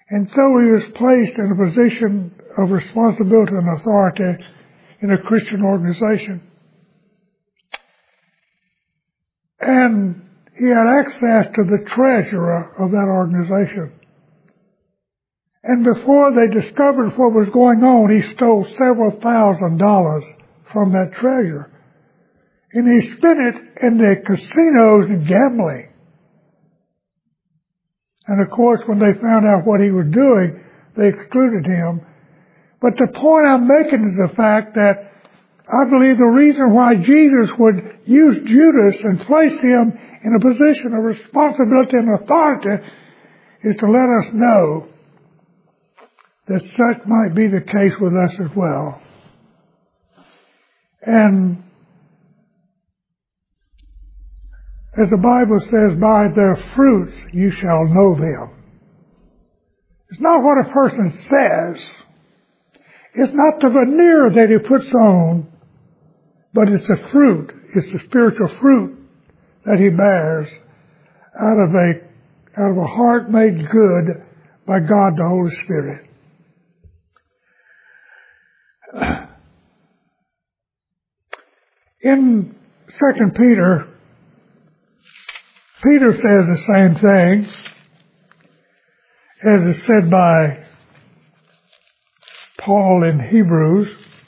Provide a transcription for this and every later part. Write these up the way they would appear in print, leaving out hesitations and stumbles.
And so he was placed in a position of responsibility and authority in a Christian organization. And he had access to the treasurer of that organization. And before they discovered what was going on, he stole several $1,000s from that treasurer. And he spent it in the casinos and gambling. And of course, when they found out what he was doing, they excluded him. But the point I'm making is the fact that I believe the reason why Jesus would use Judas and place him in a position of responsibility and authority is to let us know that such might be the case with us as well. And as the Bible says, by their fruits you shall know them. It's not what a person says. It's not the veneer that he puts on, but it's the fruit. It's the spiritual fruit that he bears out of a heart made good by God the Holy Spirit. In 2 Peter, Peter says the same thing as is said by Paul in Hebrews.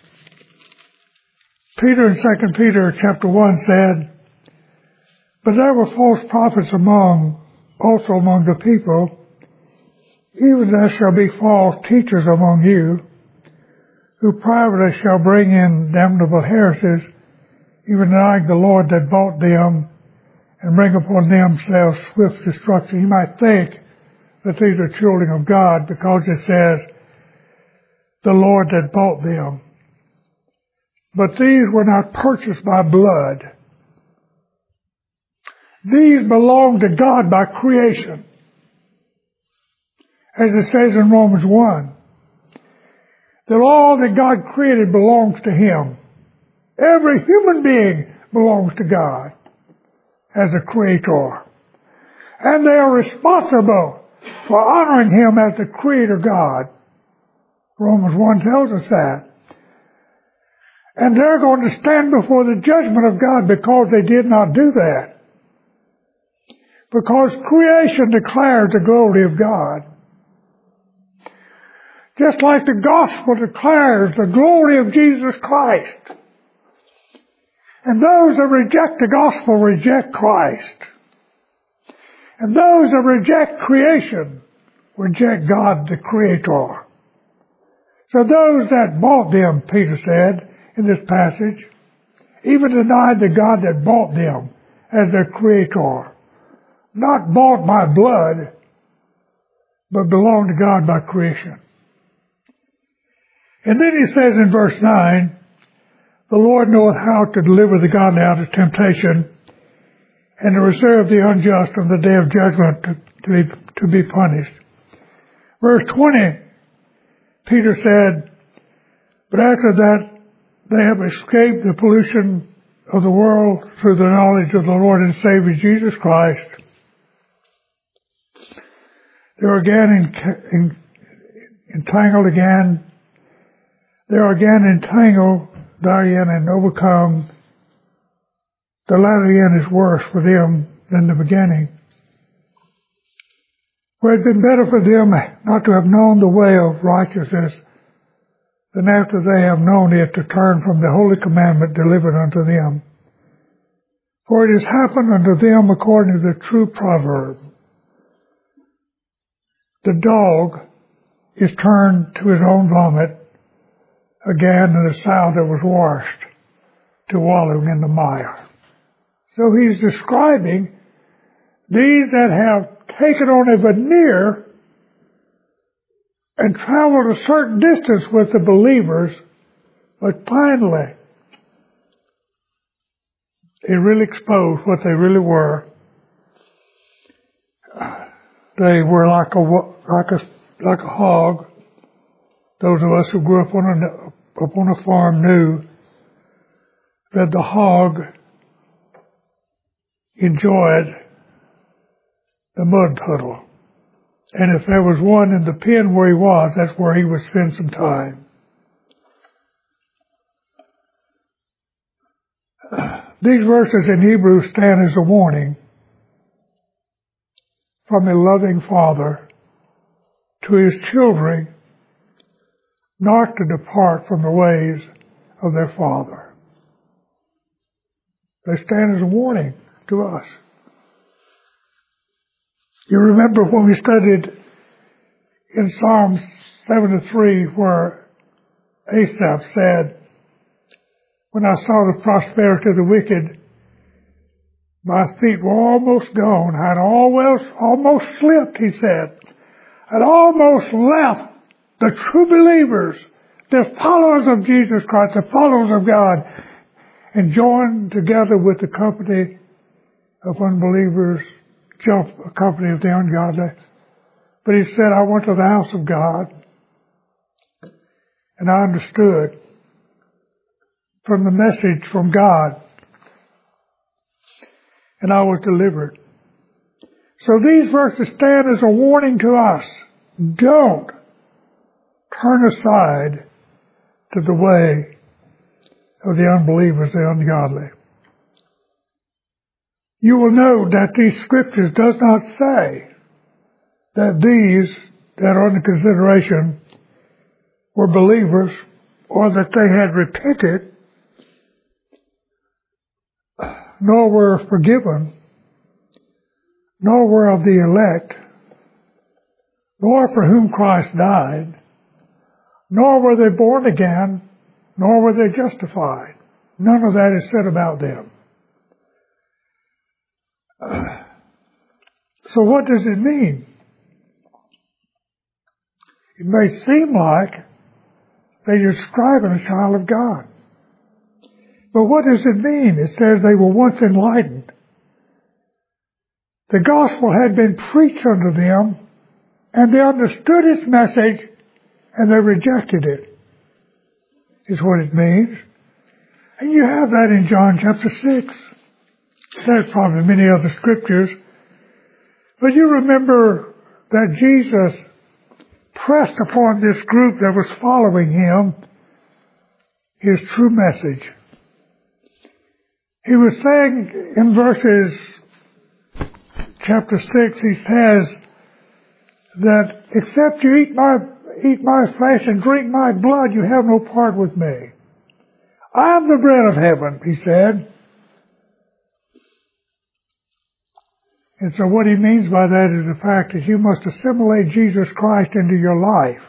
Peter in 2 Peter chapter 1 said, "But there were false prophets also among the people, even there shall be false teachers among you, who privately shall bring in damnable heresies, even denying the Lord that bought them, and bring upon themselves swift destruction." You might think that these are children of God because it says, the Lord that bought them. But these were not purchased by blood. These belong to God by creation. As it says in Romans 1, that all that God created belongs to Him. Every human being belongs to God as a creator. And they are responsible for honoring Him as the Creator God. Romans 1 tells us that. And they're going to stand before the judgment of God because they did not do that. Because creation declares the glory of God. Just like the gospel declares the glory of Jesus Christ. And those that reject the gospel reject Christ. And those that reject creation reject God the Creator. So those that bought them, Peter said in this passage, even denied the God that bought them as their Creator. Not bought by blood, but belong to God by creation. And then he says in verse 9, "The Lord knoweth how to deliver the godly out of temptation, and to reserve the unjust from the day of judgment to be punished." Verse 20, Peter said, "But after that they have escaped the pollution of the world through the knowledge of the Lord and Savior Jesus Christ, they are again entangled again. They are again entangled therein and overcome. The latter end is worse for them than the beginning. For it had been better for them not to have known the way of righteousness than after they have known it to turn from the holy commandment delivered unto them. For it has happened unto them according to the true proverb. The dog is turned to his own vomit again, and the sow that was washed to wallowing in the mire." So he's describing these that have taken on a veneer and traveled a certain distance with the believers, but finally they really exposed what they really were. They were like a hog. Those of us who grew up on a farm knew that the hog enjoyed the mud puddle. And if there was one in the pen where he was, that's where he would spend some time. These verses in Hebrews stand as a warning from a loving father to his children not to depart from the ways of their father. They stand as a warning to us. You remember when we studied in Psalm 73 where Asaph said, when I saw the prosperity of the wicked, my feet were almost gone. I'd almost slipped, he said. I'd almost left the true believers, the followers of Jesus Christ, the followers of God, and joined together with the company of unbelievers, a company of the ungodly. But he said, I went to the house of God, and I understood from the message from God, and I was delivered. So these verses stand as a warning to us. Don't turn aside to the way of the unbelievers, the ungodly. You will note that these scriptures does not say that these that are under consideration were believers or that they had repented, nor were forgiven, nor were of the elect, nor for whom Christ died, nor were they born again, nor were they justified. None of that is said about them. So what does it mean? It may seem like they're describing a child of God. But what does it mean? It says they were once enlightened. The gospel had been preached unto them, and they understood its message, and they rejected it, is what it means. And you have that in John chapter 6. There's probably many other scriptures. But you remember that Jesus pressed upon this group that was following him his true message. He was saying in verses chapter 6, he says that except you eat my flesh and drink my blood, you have no part with me. I am the bread of heaven, he said. And so what he means by that is the fact that you must assimilate Jesus Christ into your life.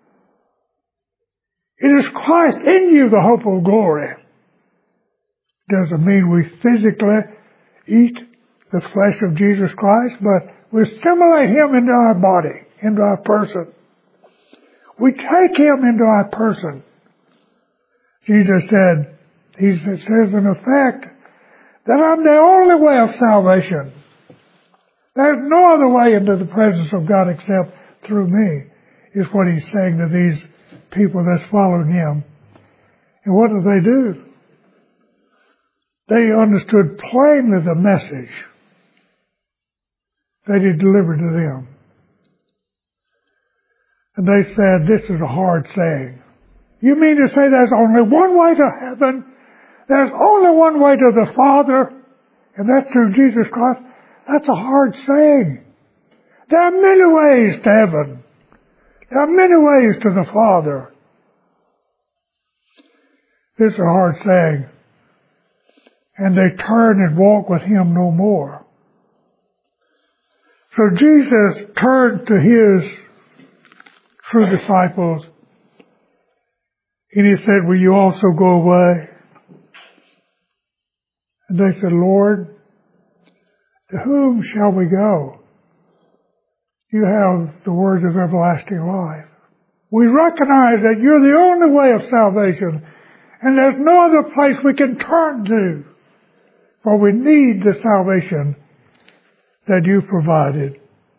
It is Christ in you, the hope of glory. Doesn't mean we physically eat the flesh of Jesus Christ, but we assimilate him into our body, into our person. We take him into our person. Jesus said, he says in effect, that I'm the only way of salvation. There's no other way into the presence of God except through me, is what he's saying to these people that's following him. And what do? They understood plainly the message that he delivered to them. And they said, this is a hard saying. You mean to say there's only one way to heaven? There's only one way to the Father, and that's through Jesus Christ? That's a hard saying. There are many ways to heaven. There are many ways to the Father. This is a hard saying. And they turn and walk with him no more. So Jesus turned to his true disciples and he said, will you also go away? And they said, Lord, to whom shall we go? You have the words of everlasting life. We recognize that you're the only way of salvation, and there's no other place we can turn to, for we need the salvation that you provided.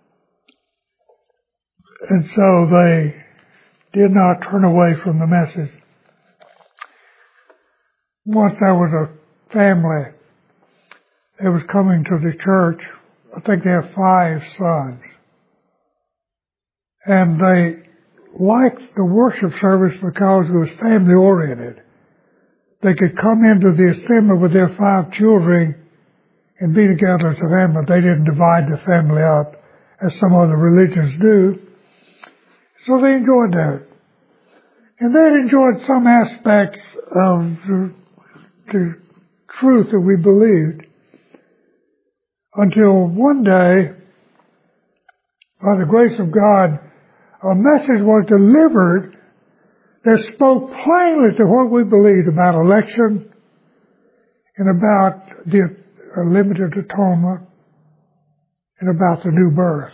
And so they did not turn away from the message. Once there was a family that was coming to the church. I think they have 5 sons. And they liked the worship service because it was family oriented. They could come into the assembly with their 5 children and be together as a family. They didn't divide the family up as some other religions do. So they enjoyed that. And they enjoyed some aspects of the truth that we believed. Until one day, by the grace of God, a message was delivered that spoke plainly to what we believed about election and about the limited atonement and about the new birth.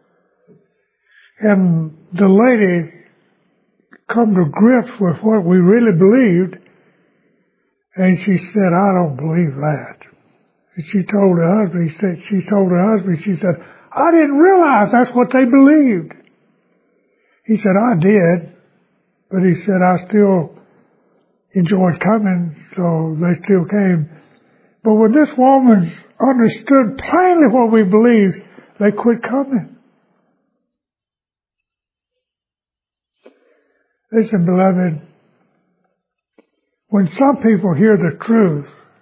And the lady come to grips with what we really believed, and she said, I don't believe that. And she told her husband, she said, I didn't realize that's what they believed. He said, I did, but he said, I still enjoyed coming, so they still came. But when this woman understood plainly what we believed, they quit coming. Listen, beloved, when some people hear the truth,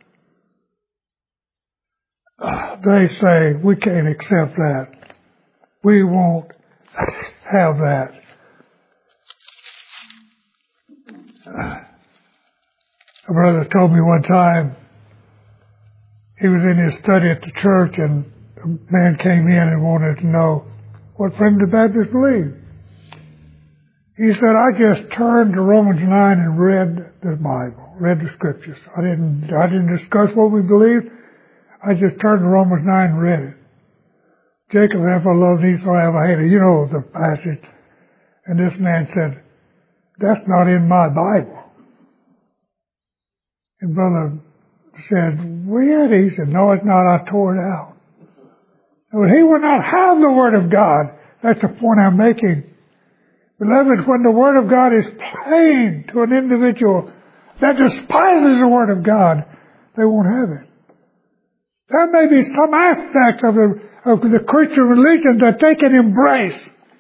they say, we can't accept that. We won't have that. A brother told me one time, he was in his study at the church, and a man came in and wanted to know what Primitive Baptists believe. He said, I just turned to Romans 9 and read the Bible, read the scriptures. I didn't discuss what we believed. I just turned to Romans 9 and read it. Jacob have I loved, Esau have I hated. You know the passage. And this man said, that's not in my Bible. And brother said, well, yeah, he said, no, it's not. I tore it out. Well, he would not have the Word of God. That's the point I'm making. Beloved, when the Word of God is plain to an individual that despises the Word of God, they won't have it. There may be some aspects of the Christian religion that they can embrace.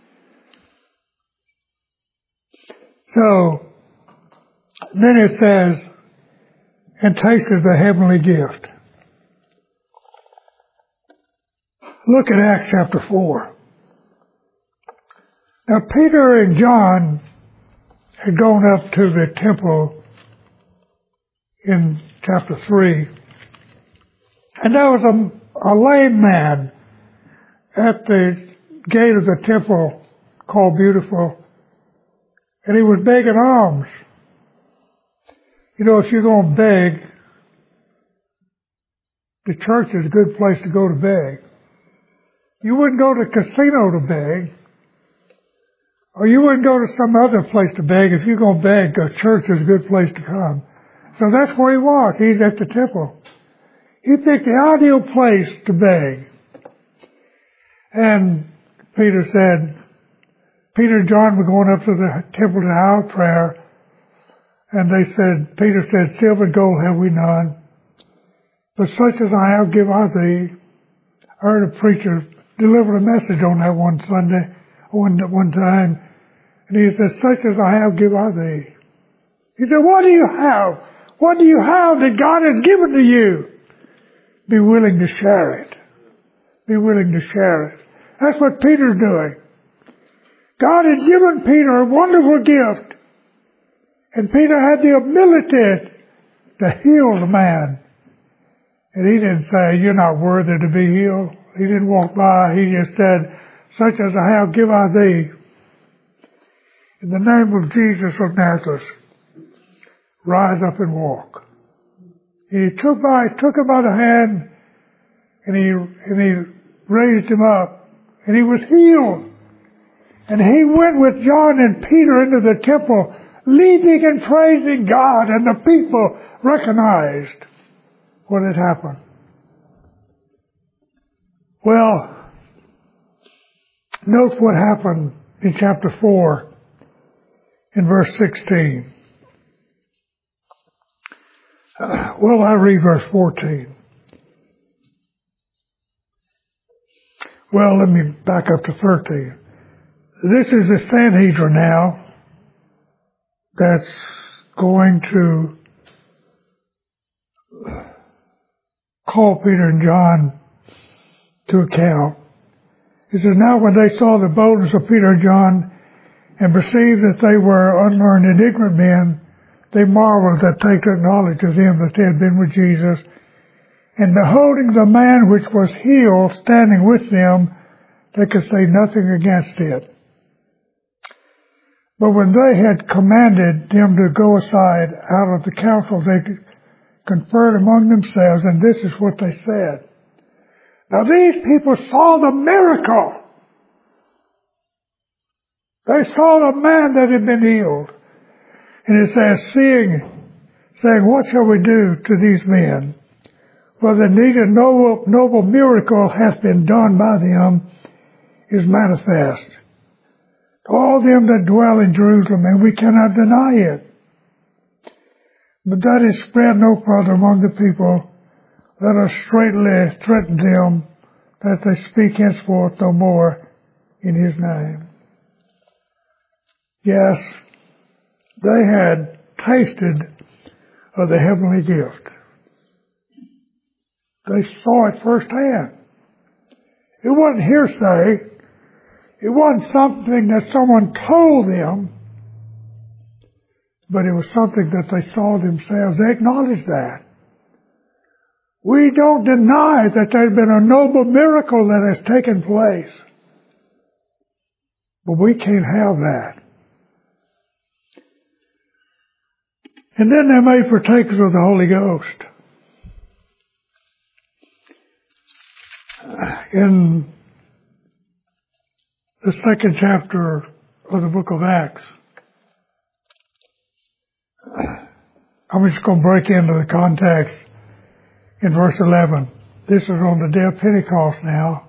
So, then it says, and tasted the heavenly gift. Look at Acts chapter 4. Now, Peter and John had gone up to the temple in chapter 3, and there was a lame man at the gate of the temple called Beautiful, and he was begging alms. You know, if you're going to beg, the church is a good place to go to beg. You wouldn't go to a casino to beg, or you wouldn't go to some other place to beg. If you're going to beg, a church is a good place to come. So that's where he was. He's at the temple. He picked the ideal place to beg. And Peter and John were going up to the temple to hour of prayer. And Peter said, silver and gold have we none, but such as I have give I thee. I heard a preacher deliver a message on that one Sunday, one time, and he said, such as I have give I thee. He said, what do you have? What do you have that God has given to you? Be willing to share it. Be willing to share it. That's what Peter's doing. God had given Peter a wonderful gift. And Peter had the ability to heal the man. And he didn't say, you're not worthy to be healed. He didn't walk by. He just said, such as I have give I thee. In the name of Jesus of Nazareth, rise up and walk. And he took him by the hand, and he raised him up, and he was healed. And he went with John and Peter into the temple, leaping and praising God, and the people recognized what had happened. Well, note what happened in chapter 4 in verse 16. Well, I read verse 14. Well, let me back up to 13. This is the Sanhedrin now that's going to call Peter and John to account. He says, now when they saw the boldness of Peter and John and perceived that they were unlearned and ignorant men, they marveled that they took knowledge of them that they had been with Jesus. And beholding the man which was healed standing with them, they could say nothing against it. But when they had commanded them to go aside out of the council, they conferred among themselves, and this is what they said. Now these people saw the miracle. They saw the man that had been healed. And it says, saying, what shall we do to these men? For the need of noble miracle hath been done by them is manifest to all them that dwell in Jerusalem, and we cannot deny it. But that is spread no further among the people. Let us straightly threaten them that they speak henceforth no more in his name. Yes, they had tasted of the heavenly gift. They saw it firsthand. It wasn't hearsay. It wasn't something that someone told them, but it was something that they saw themselves. They acknowledged that. We don't deny that there's been a noble miracle that has taken place. But we can't have that. And then they made partakers of the Holy Ghost. In the second chapter of the book of Acts, I'm just going to break into the context in verse 11. This is on the day of Pentecost now.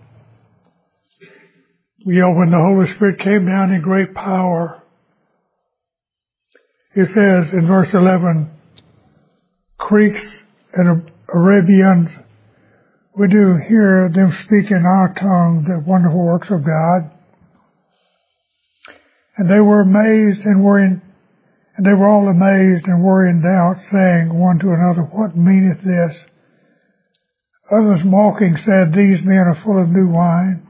When the Holy Spirit came down in great power, it says in verse 11, Greeks and Arabians, we do hear them speak in our tongue the wonderful works of God. And they were amazed and they were all amazed and were in doubt, saying one to another, what meaneth this? Others mocking said, these men are full of new wine.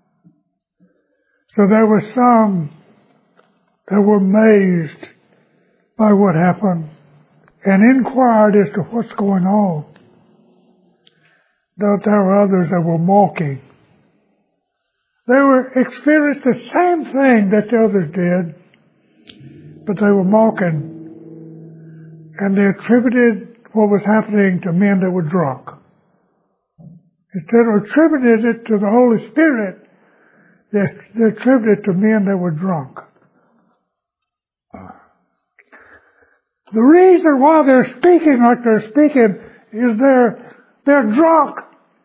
So there were some that were amazed by what happened and inquired as to what's going on. Though there were others that were mocking. They were experienced the same thing that the others did, but they were mocking. And they attributed what was happening to men that were drunk. Instead of attributing it to the Holy Spirit, they attributed it to men that were drunk. The reason why they're speaking like they're speaking is they're drunk.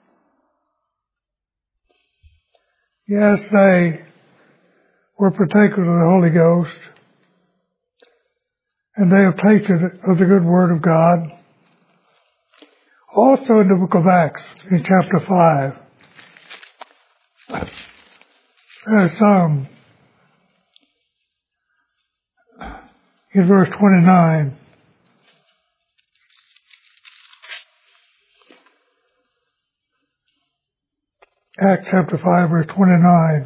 Yes, they were partakers of the Holy Ghost, and they have tasted of the good word of God. Also in the book of Acts, in chapter 5, there's some, in verse 29, Acts chapter 5, verse 29,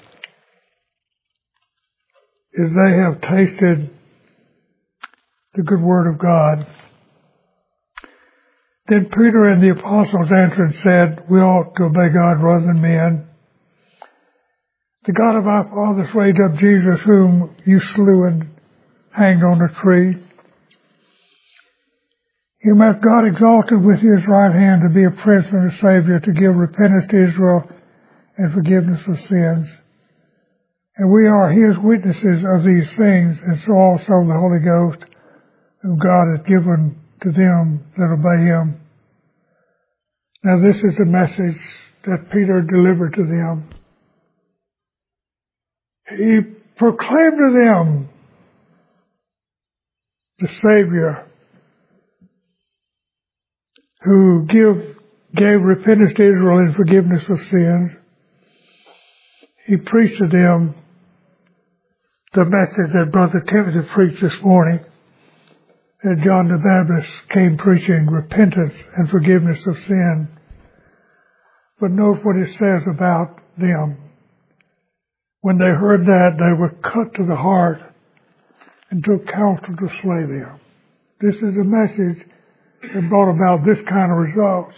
is they have tasted the good word of God. Then Peter and the apostles answered and said, we ought to obey God rather than men. The God of our fathers raised up Jesus, whom you slew and hanged on a tree. Him hath God exalted with his right hand to be a prince and a savior, to give repentance to Israel and forgiveness of sins. And we are his witnesses of these things, and so also the Holy Ghost, whom God hath given to them that obey him. Now this is the message that Peter delivered to them. He proclaimed to them the Savior who gave repentance to Israel and forgiveness of sins. He preached to them the message that Brother Timothy preached this morning, that John the Baptist came preaching repentance and forgiveness of sin. But note what it says about them. When they heard that, they were cut to the heart and took counsel to slay them. This is a message that brought about this kind of results.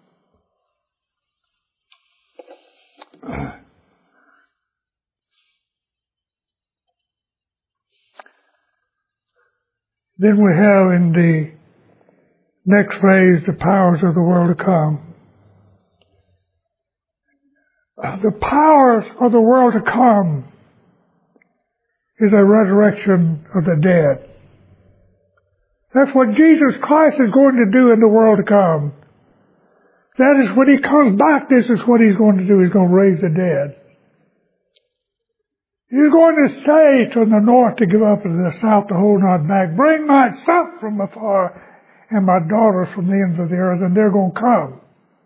Then we have in the next phase the powers of the world to come. The powers of the world to come is a resurrection of the dead. That's what Jesus Christ is going to do in the world to come. That is when He comes back, this is what He's going to do. He's going to raise the dead. He's going to say to the north to give up, and the south to hold not back. Bring my son from afar and my daughters from the ends of the earth, and they're going to come.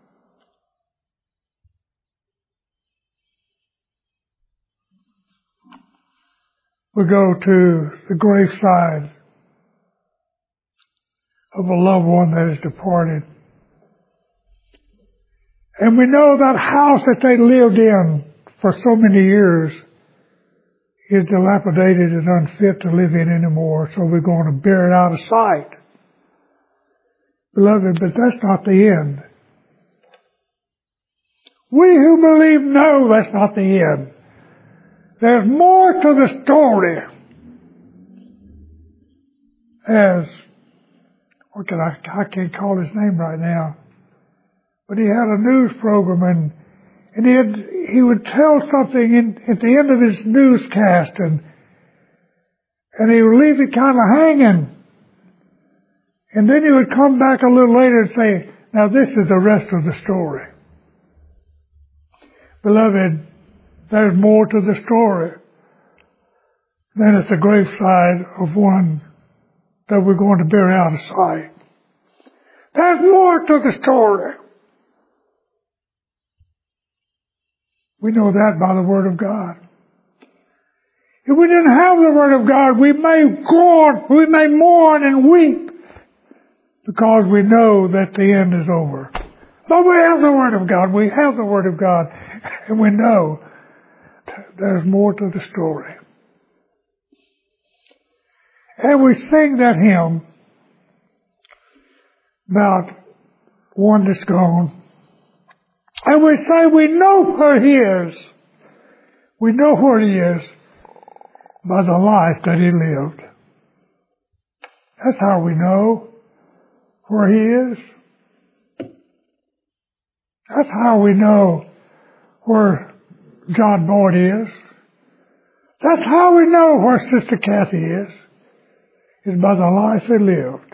We go to the graveside of a loved one that is departed. And we know that house that they lived in for so many years is dilapidated and unfit to live in anymore, so we're going to bury it out of sight. Beloved, but that's not the end. We who believe know that's not the end. There's more to the story. I can't call his name right now, but he had a news program, and he would tell something at the end of his newscast, and he would leave it kind of hanging. And then he would come back a little later and say, now this is the rest of the story. Beloved, there's more to the story than it's the graveside of one that we're going to bury out of sight. There's more to the story. We know that by the Word of God. If we didn't have the Word of God, we may mourn and weep because we know that the end is over. But we have the Word of God. We have the Word of God, and we know there's more to the story. And we sing that hymn about one that's gone. And we say we know where He is. We know where He is by the life that He lived. That's how we know where He is. That's how we know where John Boyd is. That's how we know where Sister Kathy is by the life they lived.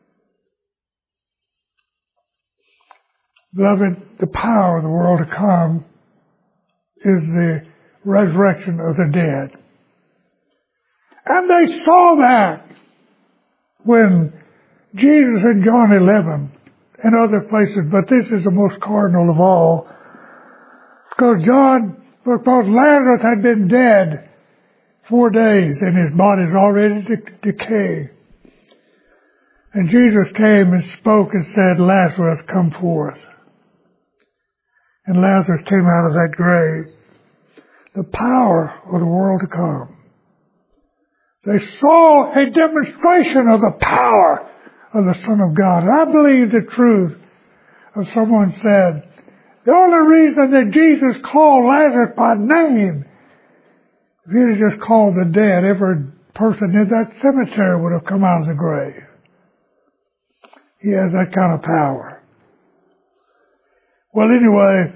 Beloved, the power of the world to come is the resurrection of the dead. And they saw that when Jesus in John 11 and other places, but this is the most cardinal of all, because Lazarus had been dead 4 days and his body's already decaying. And Jesus came and spoke and said, Lazarus, come forth. And Lazarus came out of that grave. The power of the world to come. They saw a demonstration of the power of the Son of God. And I believe the truth of someone said, the only reason that Jesus called Lazarus by name, if he had just called the dead, every person in that cemetery would have come out of the grave. He has that kind of power. Well, anyway,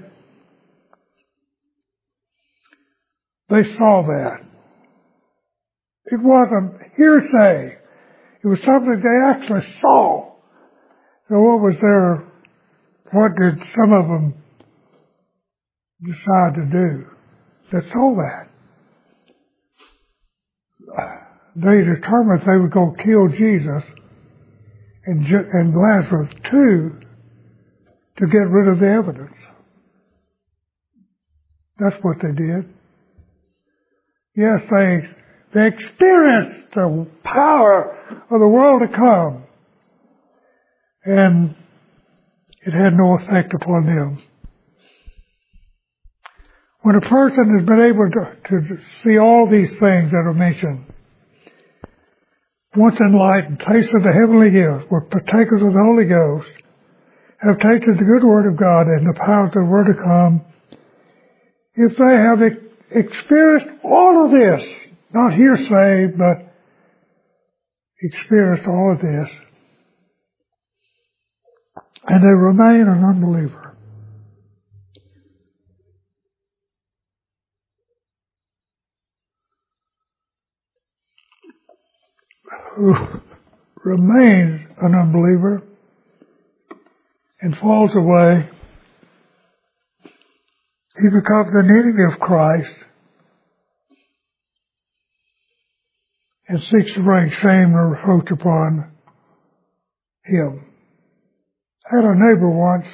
they saw that. It wasn't hearsay. It was something they actually saw. So what did some of them decide to do? They saw that. They determined they were going to kill Jesus and Lazarus too to get rid of the evidence. That's what they did. Yes, They experienced the power of the world to come. And it had no effect upon them. When a person has been able to see all these things that are mentioned, once enlightened, tasted the heavenly gift, were partakers of the Holy Ghost, have tasted the good word of God and the power of the word to come, if they have experienced all of this, not hearsay, but experienced all of this, and they remain an unbeliever, who remains an unbeliever and falls away, he becomes an enemy of Christ and seeks to bring shame and reproach upon him. I had a neighbor once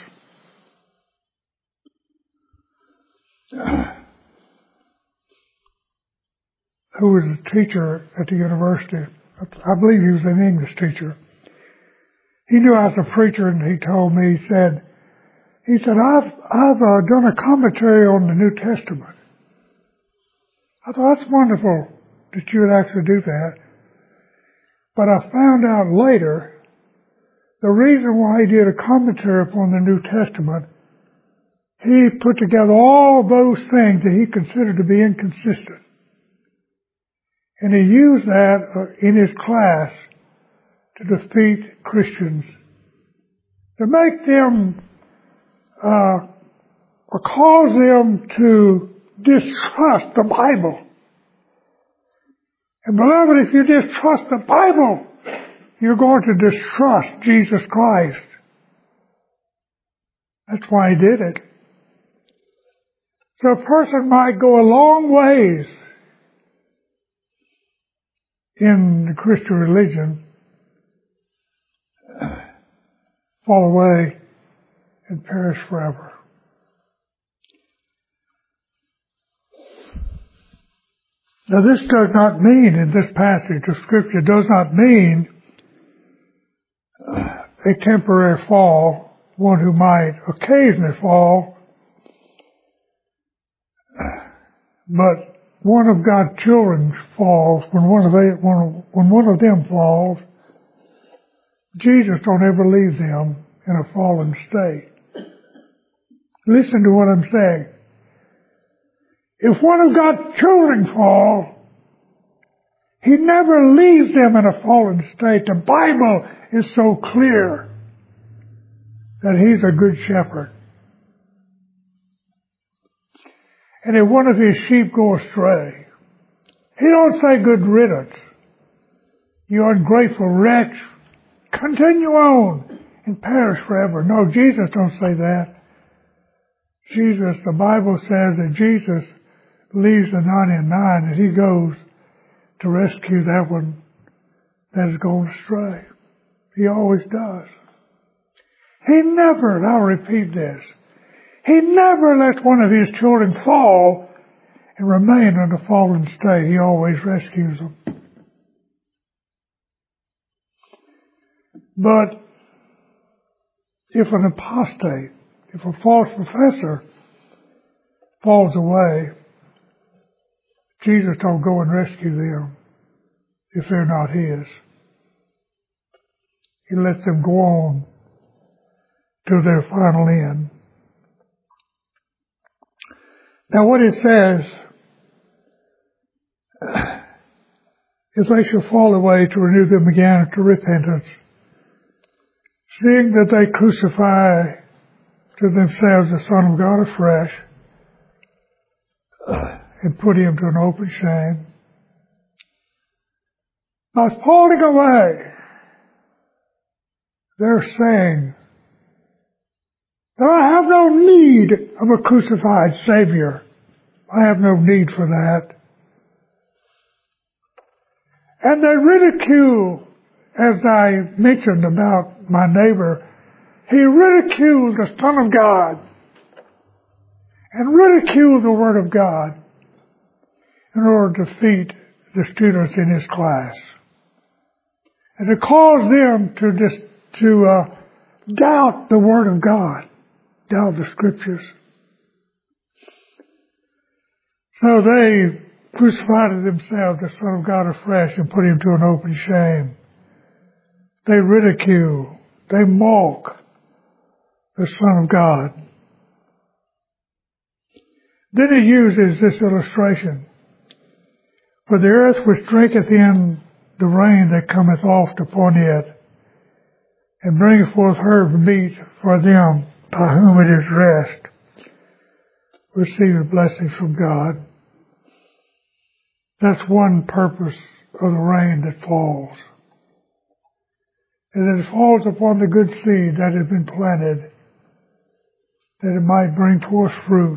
who was a teacher at the university. I believe he was an English teacher. He knew I was a preacher, and he told me, he said, I've done a commentary on the New Testament. I thought, that's wonderful that you would actually do that. But I found out later, the reason why he did a commentary upon the New Testament, he put together all those things that he considered to be inconsistent. And he used that in his class to defeat Christians, to make them, or cause them to distrust the Bible. And beloved, if you distrust the Bible, you're going to distrust Jesus Christ. That's why he did it. So a person might go a long ways in the Christian religion, fall away and perish forever. Now this does not mean, in this passage of Scripture, does not mean a temporary fall, one who might occasionally fall, but one of God's children falls, when one of them falls, Jesus don't ever leave them in a fallen state. Listen to what I'm saying. If one of God's children fall, he never leaves them in a fallen state. The Bible is so clear that he's a good shepherd. And if one of his sheep go astray, he don't say good riddance. You ungrateful wretch, continue on and perish forever. No, Jesus don't say that. Jesus, the Bible says that Jesus leaves the 99 and he goes to rescue that one that has gone astray. He always does. He never, and I'll repeat this, he never lets one of his children fall and remain in a fallen state. He always rescues them. But if an apostate, if a false professor falls away, Jesus don't go and rescue them if they're not his. He lets them go on to their final end. Now what it says, if they shall fall away, to renew them again to repentance, seeing that they crucify to themselves the Son of God afresh, and put him to an open shame. By falling away, they're saying that I have no need of a crucified Savior. I have no need for that. And they ridicule, as I mentioned about my neighbor, he ridiculed the Son of God and ridiculed the Word of God in order to defeat the students in his class, and to cause them to doubt the Word of God, doubt the Scriptures. So they crucified themselves the Son of God afresh and put him to an open shame. They ridicule, they mock the Son of God. Then he uses this illustration. For the earth which drinketh in the rain that cometh oft upon it, and bringeth forth herb meat for them by whom it is dressed, receiveth blessings from God. That's one purpose of the rain that falls. And that it falls upon the good seed that has been planted, that it might bring forth fruit.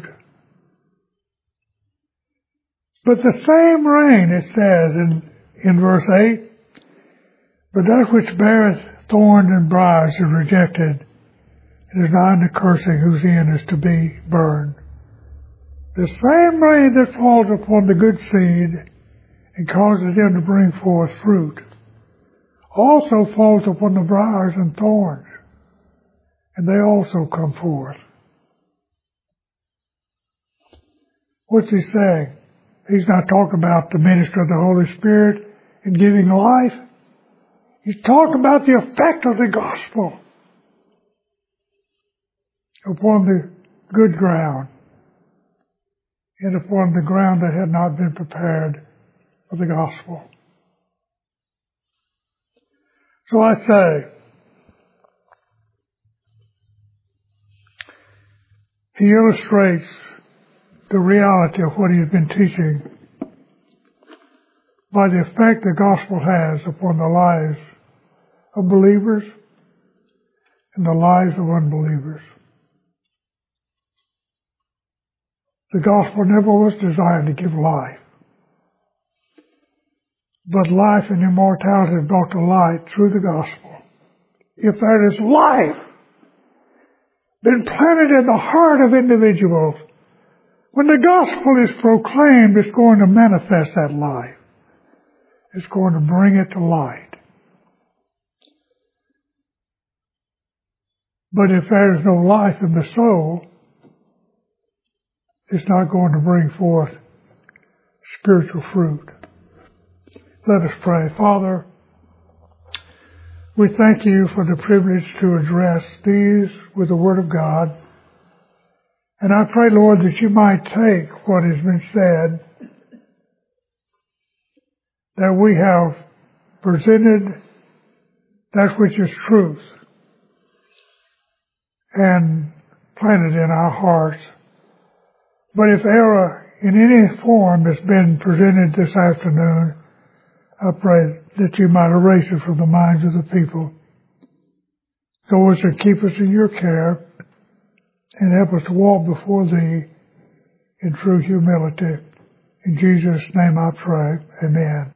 But the same rain, it says in verse 8, but that which beareth thorns and briars is rejected, and is nigh unto cursing, whose end is to be burned. The same rain that falls upon the good seed and causes them to bring forth fruit also falls upon the briars and thorns, and they also come forth. What's he saying? He's not talking about the ministry of the Holy Spirit and giving life. He's talking about the effect of the gospel upon the good ground and upon the ground that had not been prepared for the gospel. So I say, he illustrates the reality of what he's been teaching by the effect the gospel has upon the lives of believers and the lives of unbelievers. The gospel never was designed to give life, but life and immortality is brought to light through the gospel. If there is life been planted in the heart of individuals, when the gospel is proclaimed, it's going to manifest that life. It's going to bring it to light. But if there is no life in the soul, it's not going to bring forth spiritual fruit. Let us pray. Father, we thank you for the privilege to address these with the Word of God. And I pray, Lord, that you might take what has been said, that we have presented that which is truth and planted in our hearts. But if error in any form has been presented this afternoon, I pray that you might erase it from the minds of the people. Go us and keep us in your care, and help us to walk before thee in true humility. In Jesus' name I pray. Amen.